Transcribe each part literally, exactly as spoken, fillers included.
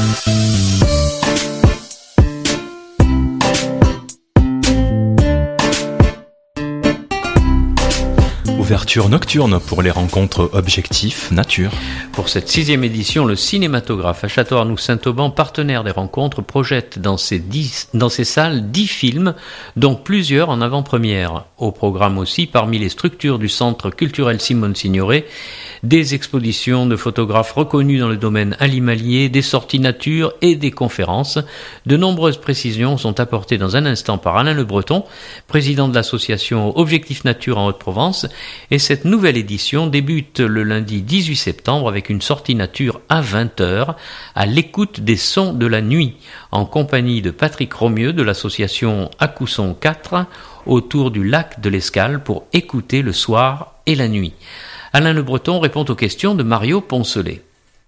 Ouverture nocturne pour les rencontres Objectif Nature. Pour cette sixième édition, le cinématographe à Château-Arnoux-Saint-Auban, partenaire des rencontres, projette dans ses, dix, dans ses salles dix films, dont plusieurs en avant-première. Au programme aussi, parmi les structures du Centre culturel Simone Signoret, des expositions de photographes reconnus dans le domaine animalier, des sorties nature et des conférences. De nombreuses précisions sont apportées dans un instant par Alain Le Breton, président de l'association Objectif Nature en Haute-Provence, et cette nouvelle édition débute le lundi dix-huit septembre avec une sortie nature à vingt heures, à l'écoute des sons de la nuit, en compagnie de Patrick Romieux de l'association Acousson quatre, autour du lac de l'Escale pour écouter le soir et la nuit. Alain Le Breton répond aux questions de Mario Poncelet.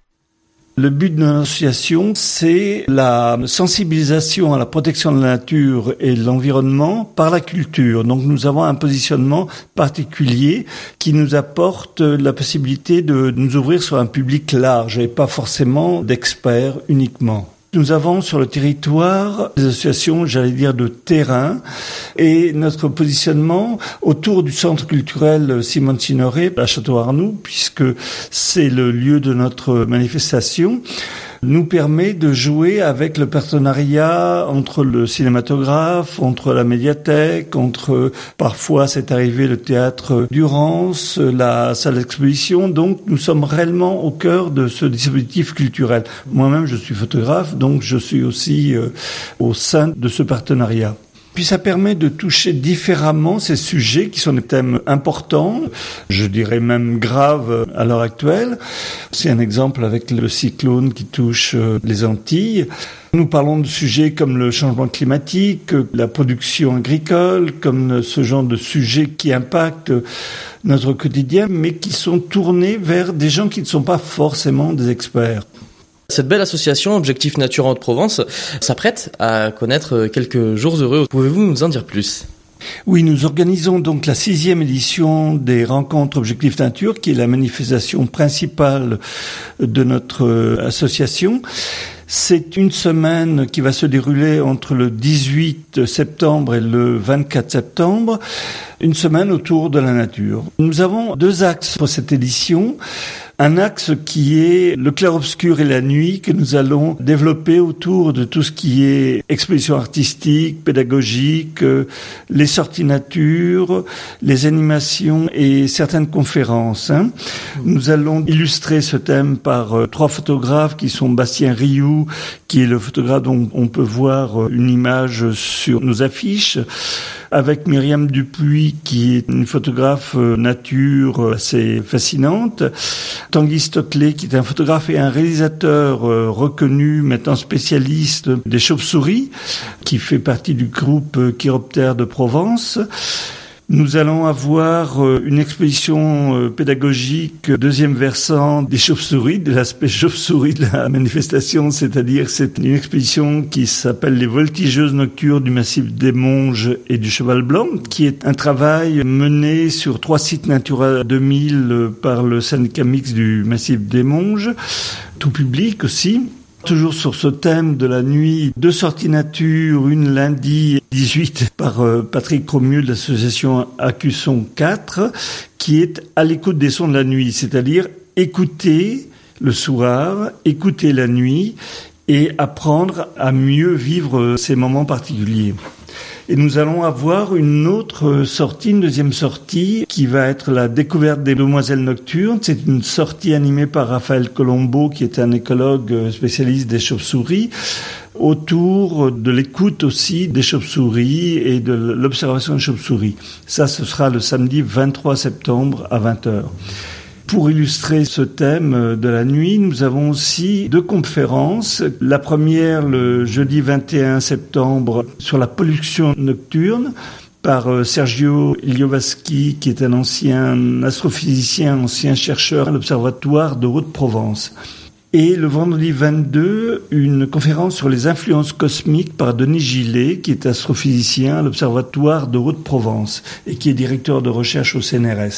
Le but de l'association, c'est la sensibilisation à la protection de la nature et de l'environnement par la culture. Donc nous avons un positionnement particulier qui nous apporte la possibilité de nous ouvrir sur un public large et pas forcément d'experts uniquement. Nous avons sur le territoire des associations, j'allais dire, de terrain, et notre positionnement autour du centre culturel Simone Signoret à Château-Arnoux, puisque c'est le lieu de notre manifestation, nous permet de jouer avec le partenariat entre le cinématographe, entre la médiathèque, entre, parfois c'est arrivé, le théâtre Durance, la salle d'exposition. Donc nous sommes réellement au cœur de ce dispositif culturel. Moi-même je suis photographe, donc je suis aussi euh, au sein de ce partenariat. Puis ça permet de toucher différemment ces sujets qui sont des thèmes importants, je dirais même graves à l'heure actuelle. C'est un exemple avec le cyclone qui touche les Antilles. Nous parlons de sujets comme le changement climatique, la production agricole, comme ce genre de sujets qui impactent notre quotidien, mais qui sont tournés vers des gens qui ne sont pas forcément des experts. Cette belle association Objectif Nature en Haute-Provence s'apprête à connaître quelques jours heureux. Pouvez-vous nous en dire plus ? Oui, nous organisons donc la sixième édition des rencontres Objectif Nature, qui est la manifestation principale de notre association. C'est une semaine qui va se dérouler entre le dix-huit septembre et le vingt-quatre septembre, une semaine autour de la nature. Nous avons deux axes pour cette édition. Un axe qui est le clair-obscur et la nuit que nous allons développer autour de tout ce qui est exposition artistique, pédagogique, les sorties nature, les animations et certaines conférences. Hein. Nous allons illustrer ce thème par euh, trois photographes qui sont Bastien Rioux, qui est le photographe dont on peut voir une image sur nos affiches, avec Myriam Dupuis, qui est une photographe nature assez fascinante, Tanguy Stoclet, qui est un photographe et un réalisateur reconnu, maintenant spécialiste des chauves-souris, qui fait partie du groupe Chiroptère de Provence. Nous allons avoir une exposition pédagogique, deuxième versant des chauves-souris, de l'aspect chauve-souris de la manifestation, c'est-à-dire c'est une exposition qui s'appelle Les voltigeuses nocturnes du massif des Monges et du Cheval Blanc, qui est un travail mené sur trois sites Natura deux mille par le syndicat mixte du massif des Monges, tout public aussi. Toujours sur ce thème de la nuit, deux sorties nature, une lundi dix-huit par euh, Patrick Romieux de l'association Acousson quatre, qui est à l'écoute des sons de la nuit, c'est-à-dire écouter le soir, écouter la nuit et apprendre à mieux vivre ces moments particuliers. Et nous allons avoir une autre sortie, une deuxième sortie, qui va être la découverte des demoiselles nocturnes. C'est une sortie animée par Raphaël Colombo, qui est un écologue spécialiste des chauves-souris, autour de l'écoute aussi des chauves-souris et de l'observation des chauves-souris. Ça, ce sera le samedi vingt-trois septembre à vingt heures. Pour illustrer ce thème de la nuit, nous avons aussi deux conférences. La première, le jeudi vingt et un septembre, sur la pollution nocturne, par Sergio Iliovaschi, qui est un ancien astrophysicien, ancien chercheur à l'Observatoire de Haute-Provence. Et le vendredi vingt-deux, une conférence sur les influences cosmiques par Denis Gillet, qui est astrophysicien à l'Observatoire de Haute-Provence et qui est directeur de recherche au C N R S.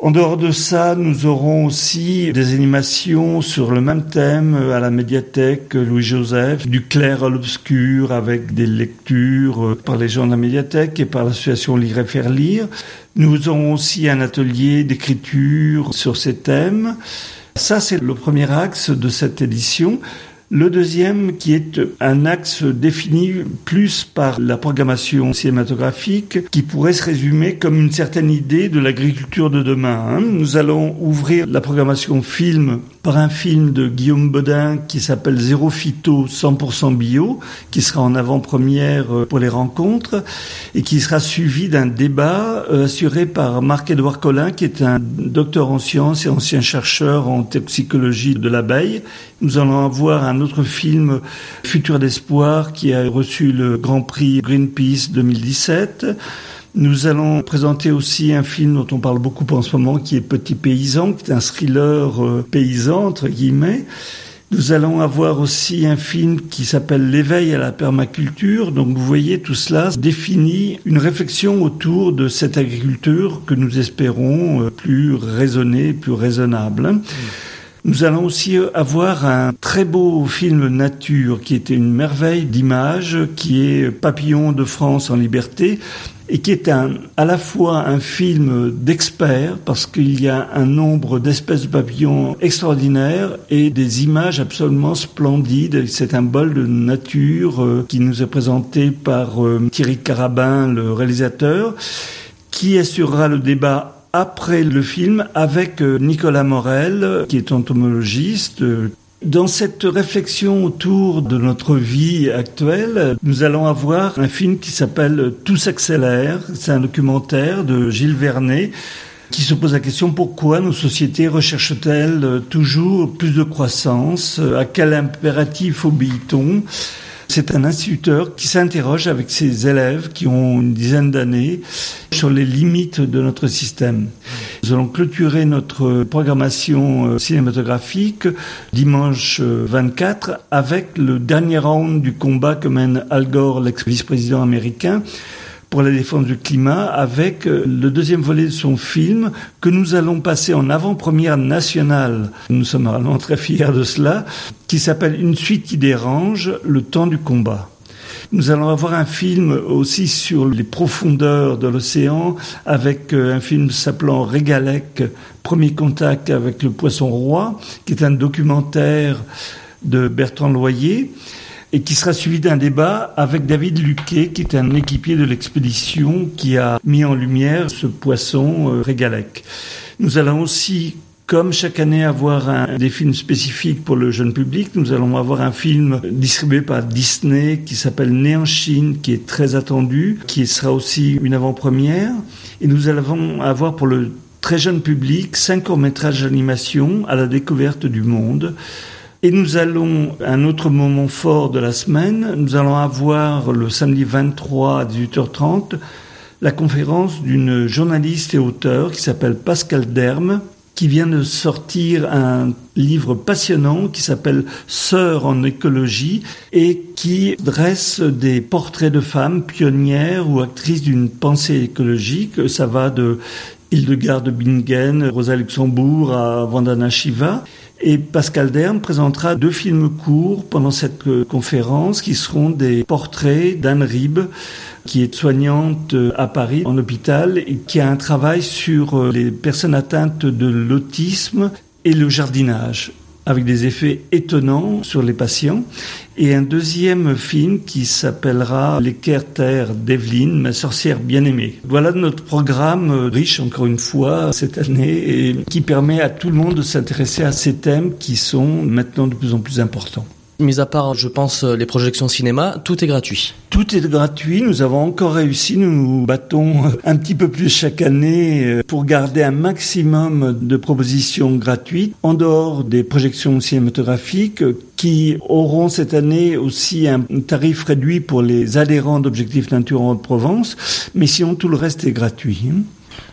En dehors de ça, nous aurons aussi des animations sur le même thème à la médiathèque Louis-Joseph, du clair à l'obscur, avec des lectures par les gens de la médiathèque et par l'association Lire et Faire Lire. Nous aurons aussi un atelier d'écriture sur ces thèmes. Ça, c'est le premier axe de cette édition. Le deuxième, qui est un axe défini plus par la programmation cinématographique, qui pourrait se résumer comme une certaine idée de l'agriculture de demain. Nous allons ouvrir la programmation film par un film de Guillaume Bodin qui s'appelle Zéro Phyto, cent pour cent bio, qui sera en avant-première pour les rencontres et qui sera suivi d'un débat assuré par Marc-Édouard Collin, qui est un docteur en sciences et ancien chercheur en toxicologie de l'abeille. Nous allons avoir un autre film, Futur d'espoir, qui a reçu le Grand Prix Greenpeace deux mille dix-sept. Nous allons présenter aussi un film dont on parle beaucoup en ce moment, qui est Petit Paysan, qui est un thriller euh, paysan, entre guillemets. Nous allons avoir aussi un film qui s'appelle L'éveil à la permaculture. Donc vous voyez, tout cela définit une réflexion autour de cette agriculture que nous espérons plus raisonnée, plus raisonnable. Mmh. Nous allons aussi avoir un très beau film nature qui était une merveille d'image, qui est Papillon de France en liberté, et qui est un, à la fois un film d'experts, parce qu'il y a un nombre d'espèces de papillons extraordinaires et des images absolument splendides. C'est un bol de nature euh, qui nous est présenté par euh, Thierry Carabin, le réalisateur, qui assurera le débat après le film avec Nicolas Morel, qui est entomologiste. Dans cette réflexion autour de notre vie actuelle, nous allons avoir un film qui s'appelle Tout s'accélère. C'est un documentaire de Gilles Vernet qui se pose la question: pourquoi nos sociétés recherchent-elles toujours plus de croissance? À quel impératif obéit-on? C'est un instituteur qui s'interroge avec ses élèves qui ont une dizaine d'années sur les limites de notre système. Nous allons clôturer notre programmation cinématographique dimanche vingt-quatre avec le dernier round du combat que mène Al Gore, l'ex-vice-président américain, pour la défense du climat, avec le deuxième volet de son film que nous allons passer en avant-première nationale. Nous sommes vraiment très fiers de cela, qui s'appelle Une suite qui dérange, le temps du combat. Nous allons avoir un film aussi sur les profondeurs de l'océan, avec un film s'appelant Régalec, Premier contact avec le poisson roi, qui est un documentaire de Bertrand Loyer, et qui sera suivi d'un débat avec David Luquet, qui est un équipier de l'expédition qui a mis en lumière ce poisson euh, régalec. Nous allons aussi, comme chaque année, avoir un, des films spécifiques pour le jeune public. Nous allons avoir un film distribué par Disney qui s'appelle Né en Chine, qui est très attendu, qui sera aussi une avant-première. Et nous allons avoir pour le très jeune public cinq courts-métrages d'animation à la découverte du monde. Et nous allons, un autre moment fort de la semaine, nous allons avoir le samedi vingt-trois à dix-huit heures trente la conférence d'une journaliste et auteure qui s'appelle Pascal Derme, qui vient de sortir un livre passionnant qui s'appelle Sœurs en écologie et qui dresse des portraits de femmes pionnières ou actrices d'une pensée écologique. Ça va de Hildegarde Bingen, Rosa Luxembourg à Vandana Shiva. Et Pascal Derme présentera deux films courts pendant cette conférence qui seront des portraits d'Anne Rib, qui est soignante à Paris en hôpital et qui a un travail sur les personnes atteintes de l'autisme et le jardinage, avec des effets étonnants sur les patients. Et un deuxième film qui s'appellera L'équerre-terre d'Evelyne, ma sorcière bien-aimée. Voilà notre programme riche, encore une fois, cette année, et qui permet à tout le monde de s'intéresser à ces thèmes qui sont maintenant de plus en plus importants. Mis à part, je pense, les projections cinéma, tout est gratuit. Tout est gratuit. Nous avons encore réussi. Nous nous battons un petit peu plus chaque année pour garder un maximum de propositions gratuites en dehors des projections cinématographiques qui auront cette année aussi un tarif réduit pour les adhérents d'Objectifs Nature en Haute-Provence. Mais sinon, tout le reste est gratuit.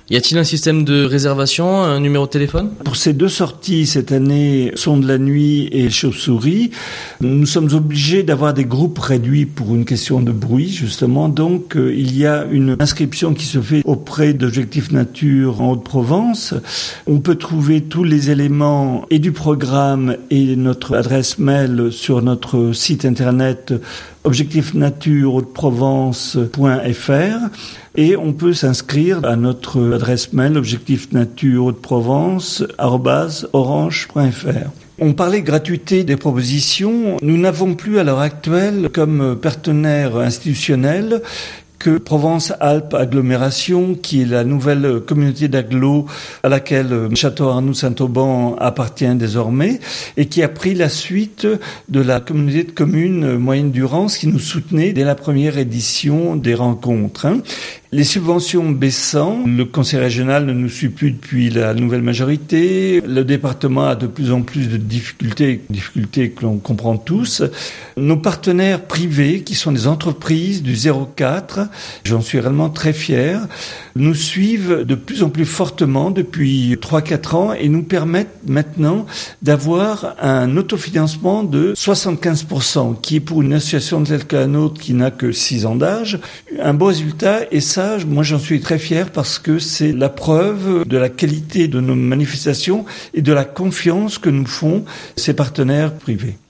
Y a-t-il un système de réservation, un numéro de téléphone? Pour ces deux sorties cette année, Son de la nuit et Chauve-souris, nous sommes obligés d'avoir des groupes réduits pour une question de bruit, justement. Donc, euh, il y a une inscription qui se fait auprès d'Objectif Nature en Haute-Provence. On peut trouver tous les éléments et du programme et notre adresse mail sur notre site internet objectif nature haute provence point f r et on peut s'inscrire à notre adresse mail objectif nature haute provence arobase orange point f r. On parlait de gratuité des propositions. Nous n'avons plus à l'heure actuelle comme partenaire institutionnel que Provence-Alpes Agglomération, qui est la nouvelle communauté d'agglo à laquelle Château-Arnoux-Saint-Auban appartient désormais, et qui a pris la suite de la communauté de communes Moyenne-Durance qui nous soutenait dès la première édition des rencontres. Hein. Les subventions baissant, le conseil régional ne nous suit plus depuis la nouvelle majorité, le département a de plus en plus de difficultés, difficultés que l'on comprend tous. Nos partenaires privés, qui sont des entreprises du zéro quatre, j'en suis réellement très fier, nous suivent de plus en plus fortement depuis trois à quatre ans et nous permettent maintenant d'avoir un autofinancement de soixante-quinze pour cent, qui est pour une association telle que la nôtre qui n'a que six ans d'âge, un beau résultat. Et ça, moi j'en suis très fier parce que c'est la preuve de la qualité de nos manifestations et de la confiance que nous font ces partenaires privés.